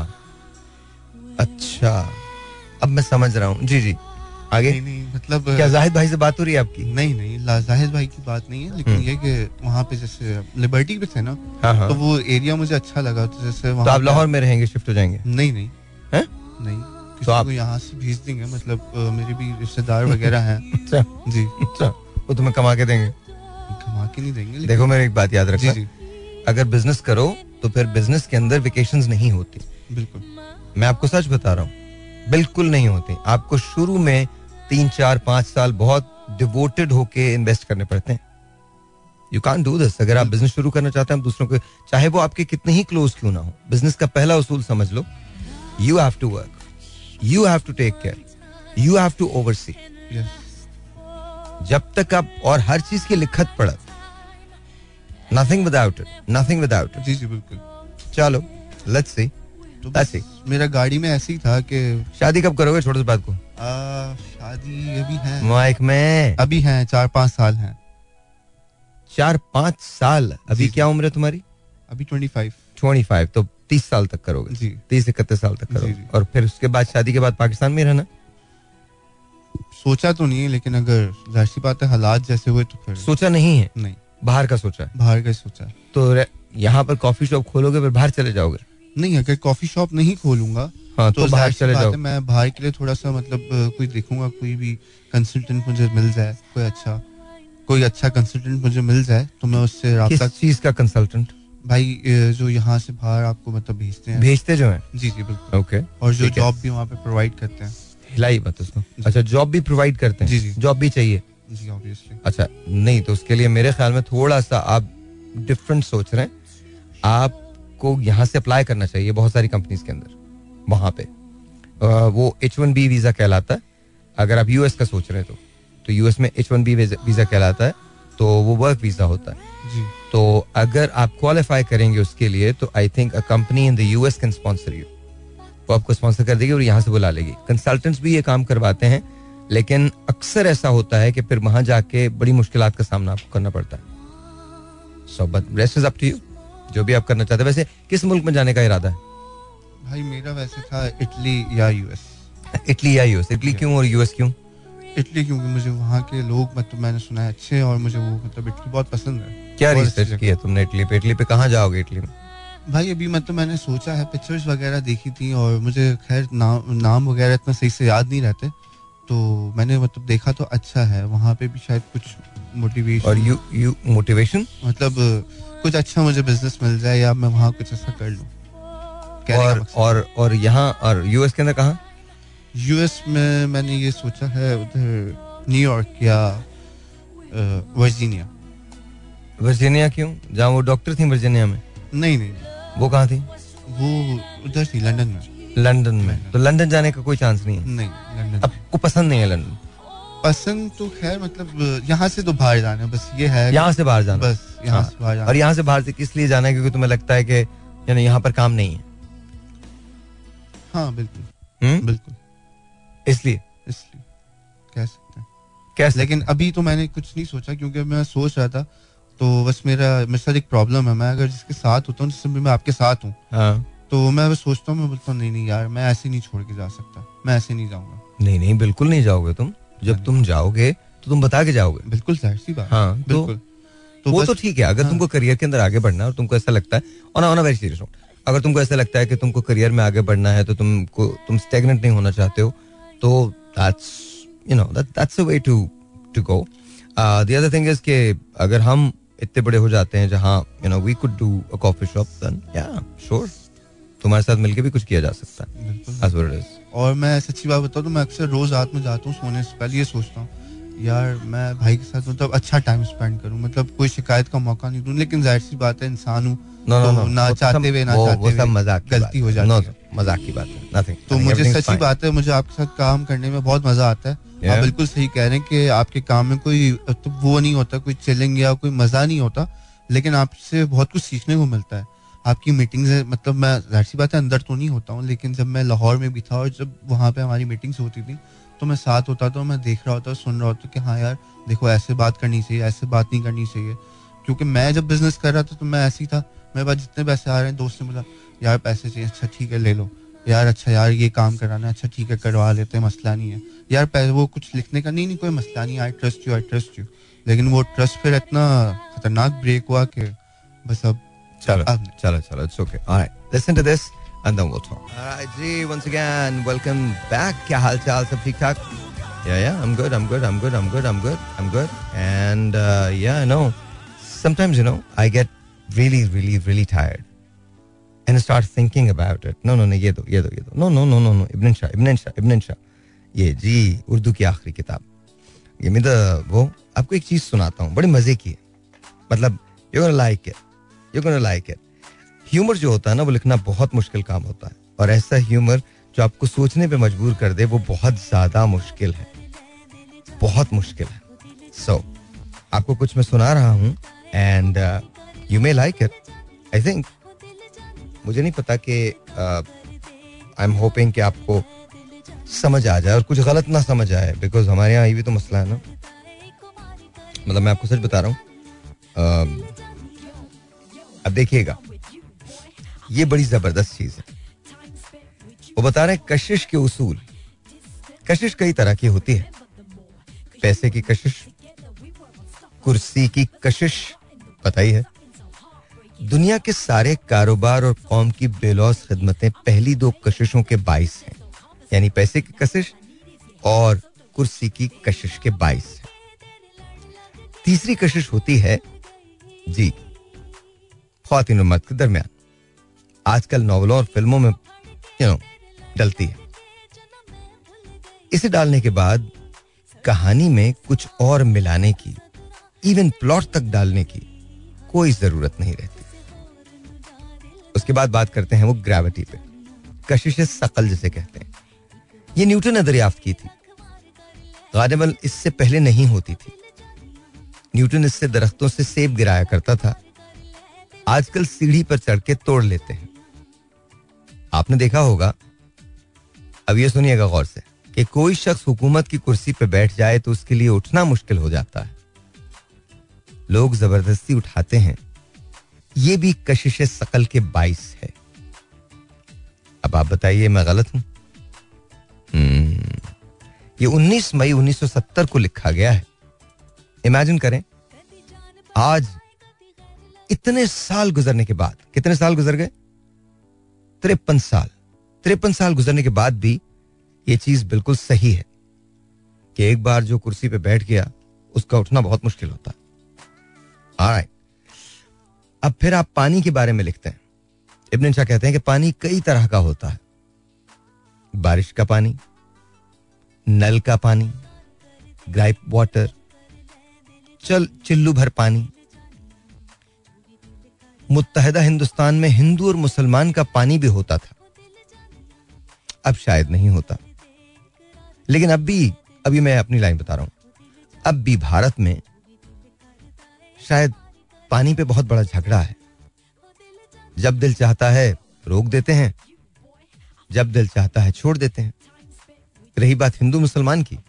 अच्छा, अब मैं समझ रहा हूँ. जी जी आगे. नहीं नहीं मतलब क्या जाहिद भाई से बात हो रही है आपकी? नहीं नहीं जाहिद भाई की बात नहीं है, लेकिन ये कि वहाँ पे जैसे लिबर्टी पे थे ना. हाँ हाँ. तो वो एरिया मुझे अच्छा लगा, तो जैसे तो आप लाहौर में रहेंगे, शिफ्ट हो जाएंगे? नहीं नहीं है? नहीं तो आप यहाँ से भेज देंगे, मतलब मेरे भी रिश्तेदार वगैरह हैं. अच्छा जी. अच्छा वो तुम्हें कमा के देंगे? कमा के नहीं देंगे. देखो मेरी एक बात याद रखना, अगर बिजनेस करो तो फिर बिजनेस के अंदर वेकेशंस नहीं होती. बिल्कुल. मैं आपको सच बता रहा हूँ, बिल्कुल नहीं होती. आपको शुरू में तीन चार पांच साल बहुत डिवोटेड होके इन्वेस्ट करने पड़ते हैं. You can't do this. अगर आप बिजनेस शुरू करना चाहते हैं दूसरों को, चाहे वो आपके कितने ही क्लोज क्यों ना हो, बिजनेस का पहला उसूल समझ लो, you have to work, you have to take care, you have to oversee. जब तक आप, और हर चीज की लिखत पढ़त, nothing without it, nothing without it. जी जी बिल्कुल. चलो लेट्स सी. तो बस मेरा गाड़ी में ऐसे ही था कि शादी कब करोगे, छोटे से बात को. आ, शादी अभी है माइक में अभी है चार पांच साल हैं. चार पांच साल. अभी क्या उम्र है तुम्हारी? अभी ट्वेंटी फाइव. ट्वेंटी फाइव तो तीस साल तक करोगे जी. तीस इकतीस साल तक करोगे. जी, जी. और फिर उसके बाद शादी के बाद पाकिस्तान में रहना? सोचा तो नहीं है, लेकिन अगर जाहिर सी बात है हालात जैसे हुए तो फिर. सोचा नहीं है? नहीं. बाहर का सोचा है? बाहर का सोचा है. तो यहाँ पर कॉफी शॉप खोलोगे फिर बाहर चले जाओगे? नहीं, अगर कॉफी शॉप नहीं खोलूंगा हाँ, तो, तो बाहर चले जाओ. मैं बाहर के लिए थोड़ा सा मतलब कोई देखूंगा, कोई भी कंसल्टेंट मुझे मिल जाए, कोई अच्छा कोई अच्छा कंसल्टेंट मुझे मिल जाए तो मैं उससे राब्ता. किस चीज का कंसल्टेंट? भाई जो यहाँ से बाहर आपको मतलब भेजते हैं. भेजते जो हैं? जी जी बिल्कुल. ओके. और जो जॉब भी वहाँ पे प्रोवाइड करते हैं. हिलाई मत उसको. अच्छा, जॉब भी प्रोवाइड करते हैं? जी जी. जॉब भी चाहिए? जी ऑब्वियसली. अच्छा, नहीं तो उसके लिए मेरे ख्याल में थोड़ा सा आप डिफरेंट सोच रहे हैं. आपको यहाँ से अप्लाई करना चाहिए बहुत सारी कंपनीज के अंदर. वहाँ पे वो एच वन बी वीजा कहलाता है. अगर आप यूएस का सोच रहे हैं तो तो यूएस में एच वन बी वीजा कहलाता है, तो वो वर्क वीजा होता है. जी. तो अगर आप क्वालिफाई करेंगे उसके लिए तो I think a company in the US can sponsor you. वो आपको स्पॉन्सर कर देगी और यहाँ से बुला लेगी. कंसल्टेंट्स भी ये काम करवाते हैं, लेकिन अक्सर ऐसा होता है कि फिर वहां जाके बड़ी मुश्किलात का सामना आपको करना पड़ता है. So but rest is up to you, जो भी आप करना चाहते हैं. वैसे किस मुल्क में जाने का इरादा है? भाई मेरा वैसे था इटली या यूएस. इटली या यूएस? इटली क्यों और यूएस क्यों? इटली क्योंकि मुझे वहाँ के लोग मतलब मैंने सुना है अच्छे, और मुझे वो मतलब इटली बहुत पसंद है. क्या रिसर्च किया तुमने इटली पे? इटली पे कहाँ जाओगे इटली में? भाई अभी मतलब मैंने सोचा है, पिक्चर्स वगैरह देखी थी, और मुझे खैर नाम नाम वगैरह इतना सही से याद नहीं रहते, तो मैंने मतलब देखा तो अच्छा है. वहाँ पे भी शायद कुछ मोटिवेशन. और यू यू मोटिवेशन मतलब कुछ अच्छा मुझे बिजनेस मिल जाए या मैं वहाँ कुछ ऐसा कर लूँ. और और और यहाँ और यूएस के अंदर कहाँ? यूएस में मैंने ये सोचा है उधर न्यूयॉर्क या वर्जीनिया. वर्जीनिया क्यों? जहाँ वो डॉक्टर थी वर्जीनिया में? नहीं नहीं. वो कहाँ थी? वो उधर थी लंदन में. लंदन में? तो लंदन जाने का कोई चांस नहीं है? नहीं, लंदन आपको पसंद नहीं है लंदन? पसंद तो खैर मतलब यहाँ से तो बाहर जाना है, बस ये है. यहाँ से बाहर जाना? बस यहाँ से बाहर जाना. और यहाँ से बाहर से किस लिए जाना है? क्योंकि तुम्हें लगता है कि यानी यहाँ पर काम नहीं है? हाँ बिल्कुल. हम्म बिल्कुल. इसलिए इसलिए कह सकते हैं. कैसे? लेकिन अभी तो मैंने कुछ नहीं सोचा, क्योंकि मैं सोच रहा था तो बस मेरा मेरे साथ एक प्रॉब्लम है. मैं अगर जिसके साथ होता हूँ, जिससे मैं आपके साथ हूँ, हाँ, तो मैं बस सोचता हूँ, मैं बोलता हूँ नहीं नहीं यार मैं ऐसे नहीं छोड़ के जा सकता, मैं ऐसे नहीं जाऊंगा. नहीं नहीं बिल्कुल नहीं जाओगे तुम. जब तुम जाओगे तो तुम बता के जाओगे. बिल्कुल जाहिर सी बात. हाँ बिल्कुल. तो वो तो ठीक है. अगर हाँ. तुमको करियर के अंदर आगे बढ़ना है और तुमको ऐसा लगता है, और on a very serious note, अगर तुमको ऐसा लगता है कि तुमको करियर में आगे बढ़ना है, तो तुमको तुम स्टैग्नेंट नहीं होना चाहते हो, तो that's you know that that's a way to to go. The other thing is कि अगर हम इतने बड़े हो जाते हैं जहाँ you know we could do a coffee shop, then या श्योर तुम्हारे साथ मिलके भी कुछ किया जा सकता है. That's what it is. और मैं सच्ची बात बताऊँ तो मैं अक्सर रोज रात में जाता हूँ सोने से पहले ये सोचता हूँ यार मैं भाई के साथ मतलब अच्छा टाइम स्पेंड करूँ, मतलब कोई शिकायत का मौका नहीं दूँ. लेकिन जाहिर सी बात है इंसान हूँ, no, no, no, ना चाहते हुए ना चाहते हुए मजाक गलती हो जाती है. मजाक की बात है. Nothing. तो मुझे सच्ची बात है, मुझे आपके साथ काम करने में बहुत मजा आता है. Yeah. आप बिल्कुल सही कह रहे हैं कि आपके काम में कोई तो वो नहीं होता, कोई चिलिंग या कोई मजा नहीं होता, लेकिन आपसे बहुत कुछ सीखने को मिलता है. आपकी मीटिंग्स है, मतलब मैं जाहिर सी बात है अंदर तो नहीं होता हूँ, लेकिन जब मैं लाहौर में भी था और जब वहाँ पे हमारी मीटिंग्स होती थी तो मैं साथ होता था, मैं देख रहा होता, सुन रहा होता कि हाँ यार देखो ऐसे बात करनी चाहिए, ऐसे बात नहीं करनी चाहिए. क्योंकि मैं जब बिजनेस कर रहा था तो मैं ऐसे ही था, मेरे पास जितने पैसे आ रहे हैं, दोस्त ने बोला यार पैसे चाहिए, अच्छा ठीक है ले लो यार, अच्छा यार ये काम कराना है, अच्छा ठीक है करवा लेते हैं, मसला नहीं है यार. पैसे वो कुछ लिखने का नहीं नहीं कोई मसला नहीं, I trust you I trust you. लेकिन वो ट्रस्ट फिर इतना खतरनाक ब्रेक हुआ कि बस अब चलो चलो चलो it's okay. Alright, listen to this and then we'll talk. Alright जी, once again welcome back. क्या हाल चाल, सब ठीक ठाक? Yeah yeah, I'm good, I'm good, I'm good, I'm good, I'm good, I'm good. And uh, yeah, I know sometimes you know I get really really really tired and I start thinking about it. No no no ये दो ये दो ये दो no no no no no इब्न शाह इब्न शाह इब्न शाह ये जी उर्दू की आखिरी किताब. ये मैं वो आपको एक चीज सुनाता हूँ, बड़े मजे की है. मतलब you gonna like it, you gonna like it. Humour जो होता है ना वो लिखना बहुत मुश्किल काम होता है, और ऐसा ह्यूमर जो आपको सोचने पे मजबूर कर दे वो बहुत ज्यादा मुश्किल है, बहुत मुश्किल है. सो so, आपको कुछ मैं सुना रहा हूं and you may like it. I think, मुझे नहीं पता कि आई एम होपिंग कि आपको समझ आ जाए और कुछ गलत ना समझ आए, बिकॉज हमारे यहाँ ये भी तो मसला है ना. मतलब मैं आपको सच बता रहा हूँ. uh, अब देखिएगा, ये बड़ी जबरदस्त चीज है. वो बता रहे हैं कशिश के उसूल. कशिश कई तरह की होती है. पैसे की कशिश, कुर्सी की कशिश, पता ही है. दुनिया के सारे कारोबार और कौम की बेलौस खिदमतें पहली दो कशिशों के बाइस हैं, यानी पैसे की कशिश और कुर्सी की कशिश के बाइस हैं. तीसरी कशिश होती है जी ख्वातीन और मर्द के दरमियान. आजकल नॉवलों और फिल्मों में यू नो डलती है. इसे डालने के बाद कहानी में कुछ और मिलाने की, इवन प्लॉट तक डालने की कोई जरूरत नहीं रहती. उसके बाद बात करते हैं वो ग्रेविटी पे, कशिश सकल जिसे कहते हैं. ये न्यूटन ने दरियाफ्त की थी, गालिबन इससे पहले नहीं होती थी. न्यूटन इससे दरख्तों से सेब गिराया करता था, आजकल सीढ़ी पर चढ़ के तोड़ लेते हैं. आपने देखा होगा, अब ये सुनिएगा गौर से, कि कोई शख्स हुकूमत की कुर्सी पे बैठ जाए तो उसके लिए उठना मुश्किल हो जाता है. लोग जबरदस्ती उठाते हैं. ये भी कशिश सकल के बाइस है. अब आप बताइए मैं गलत हूं? hmm. ये उन्नीस मई उन्नीस सौ सत्तर को लिखा गया है. इमेजिन करें, आज इतने साल गुजरने के बाद, कितने साल गुजर गए? तिरपन साल. तिरपन साल गुजरने के बाद भी ये चीज बिल्कुल सही है कि एक बार जो कुर्सी पे बैठ गया उसका उठना बहुत मुश्किल होता है. ऑलराइट, अब फिर आप पानी के बारे में लिखते हैं. इब्न इंशा कहते हैं कि पानी कई तरह का होता है. बारिश का पानी, नल का पानी, ग्राइप वाटर, चल चिल्लू भर पानी. मुत्तहिदा हिंदुस्तान में हिंदू और मुसलमान का पानी भी होता था, अब शायद नहीं होता. लेकिन अब भी, अभी मैं अपनी लाइन बता रहा हूं, अब भी भारत में शायद पानी पे बहुत बड़ा झगड़ा है. जब दिल चाहता है रोक देते हैं, जब दिल चाहता है छोड़ देते हैं. रही बात हिंदू मुसलमान की,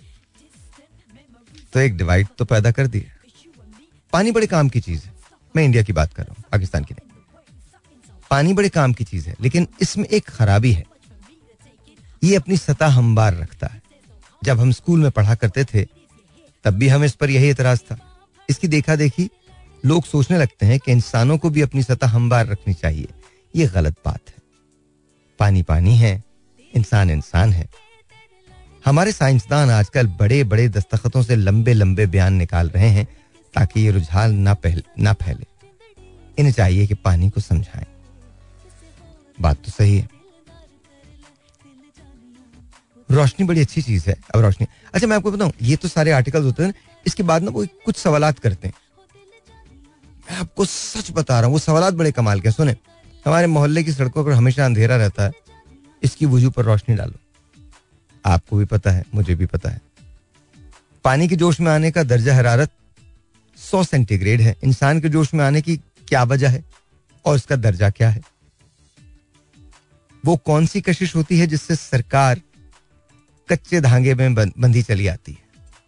तो एक डिवाइड तो पैदा कर दी है. पानी बड़े काम की चीज है. मैं इंडिया की बात कर रहा हूं, पाकिस्तान की नहीं. पानी बड़े काम की चीज है, लेकिन इसमें एक खराबी है. ये अपनी सतह हमवार रखता है. जब हम स्कूल में पढ़ा करते थे तब भी हमें इस पर यही एतराज था. इसकी देखा देखी लोग सोचने लगते हैं कि इंसानों को भी अपनी सतह हमवार रखनी चाहिए. ये गलत बात है. पानी पानी है, इंसान इंसान है. हमारे साइंसदान आजकल बड़े बड़े दस्तखतों से लंबे लंबे बयान निकाल रहे हैं ताकि ये रुझान ना पहले ना फैले. इन्हें चाहिए कि पानी को समझाएं. बात तो सही है. रोशनी बड़ी अच्छी चीज है. अब रोशनी, अच्छा मैं आपको बताऊं, ये तो सारे आर्टिकल्स होते हैं, इसके बाद ना वो कुछ सवालात करते हैं. मैं आपको सच बता रहा हूं, वो सवालात बड़े कमाल के. सुने, हमारे मोहल्ले की सड़कों पर हमेशा अंधेरा रहता है, इसकी वजू पर रोशनी डालो. आपको भी पता है, मुझे भी पता है. पानी के जोश में आने का दर्जा हरारत सौ सेंटीग्रेड है. इंसान के जोश में आने की क्या वजह है और इसका दर्जा क्या है? वो कौन सी कशिश होती है जिससे सरकार कच्चे धागे में बंधी चली आती है?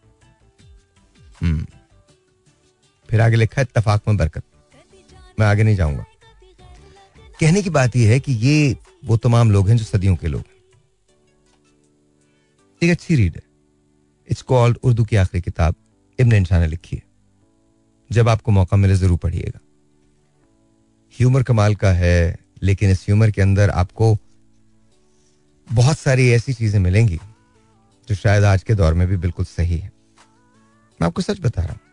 हम्म फिर आगे लिखा है इत्तफाक में बरकत. मैं आगे नहीं जाऊंगा. कहने की बात यह है कि ये वो तमाम लोग हैं जो सदियों के लोग हैं. एक अच्छी रीड है. इट्स कॉल्ड, उर्दू की आखिरी किताब इब्न इंशा ने लिखी है. जब आपको मौका मिले जरूर पढ़िएगा. ह्यूमर कमाल का है, लेकिन इस ह्यूमर के अंदर आपको बहुत सारी ऐसी चीजें मिलेंगी जो शायद आज के दौर में भी बिल्कुल सही है. मैं आपको सच बता रहा हूं.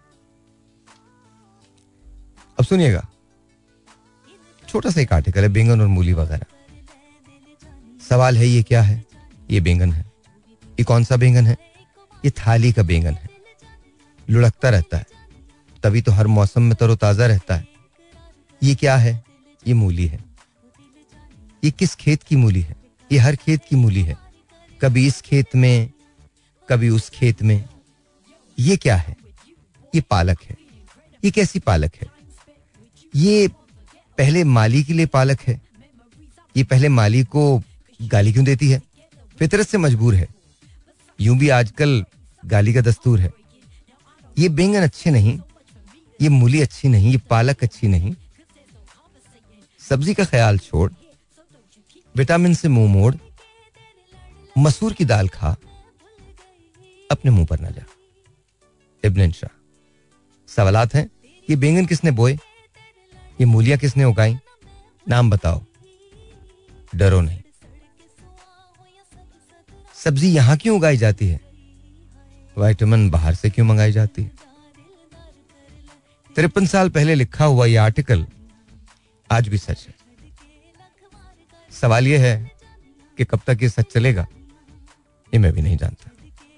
अब सुनिएगा, छोटा सा एक आर्टिकल है, बैंगन और मूली वगैरह. सवाल है ये क्या है? ये बैंगन है. ये कौन सा बैंगन है? ये थाली का बैंगन है. लुढ़कता रहता है, तभी तो हर मौसम में तरोताजा रहता है। ये क्या है? ये मूली है। ये किस खेत की मूली है? ये हर खेत की मूली है, कभी इस खेत में कभी उस खेत में। ये क्या है? ये पालक है। ये कैसी पालक है? ये पहले माली के लिए पालक है। ये पहले माली को गाली क्यों देती है? फितरत से मजबूर है। यूं भी आजकल गाली का दस्तूर है। ये बैंगन अच्छे नहीं, ये मूली अच्छी नहीं, ये पालक अच्छी नहीं। सब्जी का ख्याल छोड़, विटामिन से मुंह मोड़, मसूर की दाल खा, अपने मुंह पर ना जा। इब्न शाह। सवालात हैं, ये बैंगन किसने बोए? ये मूलियां किसने उगाई? नाम बताओ, डरो नहीं। सब्जी यहां क्यों उगाई जाती है? विटामिन बाहर से क्यों मंगाई जाती है? तिरपन साल पहले लिखा हुआ यह आर्टिकल आज भी सच है। सवाल यह है कि कब तक ये सच चलेगा, ये मैं भी नहीं जानता।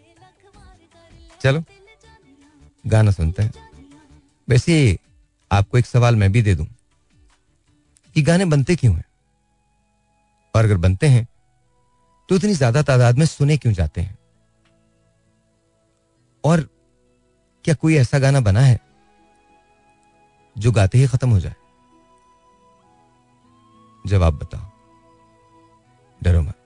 चलो गाना सुनते हैं। वैसे आपको एक सवाल मैं भी दे दूं कि गाने बनते क्यों हैं, और अगर बनते हैं तो इतनी ज्यादा तादाद में सुने क्यों जाते हैं, और क्या कोई ऐसा गाना बना है जो गाते ही खत्म हो जाए? जवाब बताओ, डरो मत।